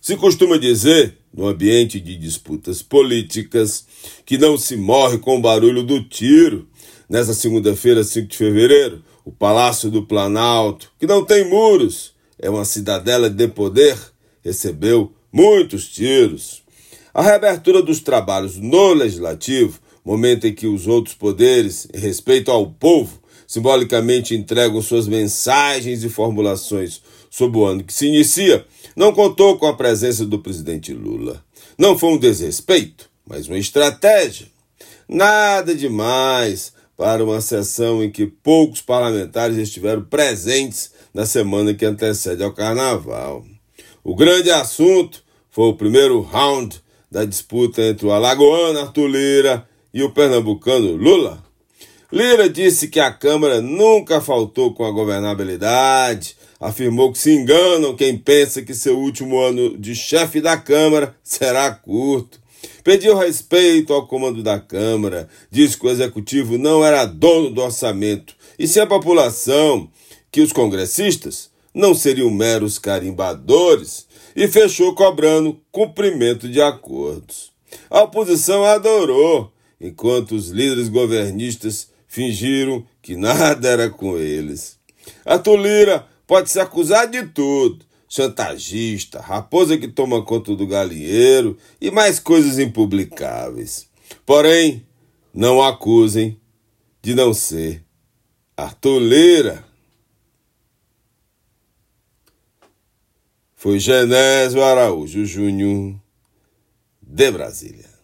Se costuma dizer, no ambiente de disputas políticas, que não se morre com o barulho do tiro. Nessa segunda-feira, 5 de fevereiro, o Palácio do Planalto, que não tem muros, é uma cidadela de poder, recebeu muitos tiros. A reabertura dos trabalhos no Legislativo, momento em que os outros poderes, em respeito ao povo, simbolicamente entregam suas mensagens e formulações sobre o ano que se inicia, não contou com a presença do presidente Lula. Não foi um desrespeito, mas uma estratégia. Nada demais para uma sessão em que poucos parlamentares estiveram presentes na semana que antecede ao Carnaval. O grande assunto foi o primeiro round da disputa entre o alagoano Arthur Lira e o pernambucano Lula. Lira disse que a Câmara nunca faltou com a governabilidade, afirmou que se enganam quem pensa que seu último ano de chefe da Câmara será curto. Pediu respeito ao comando da Câmara, disse que o Executivo não era dono do orçamento, e sim a população, que os congressistas não seriam meros carimbadores, e fechou cobrando cumprimento de acordos. A oposição adorou, enquanto os líderes governistas fingiram que nada era com eles. Arthur Lira pode se acusar de tudo, chantagista, raposa que toma conta do galinheiro e mais coisas impublicáveis. Porém, não o acusem de não ser Arthur Lira. Foi Genésio Araújo Júnior, de Brasília.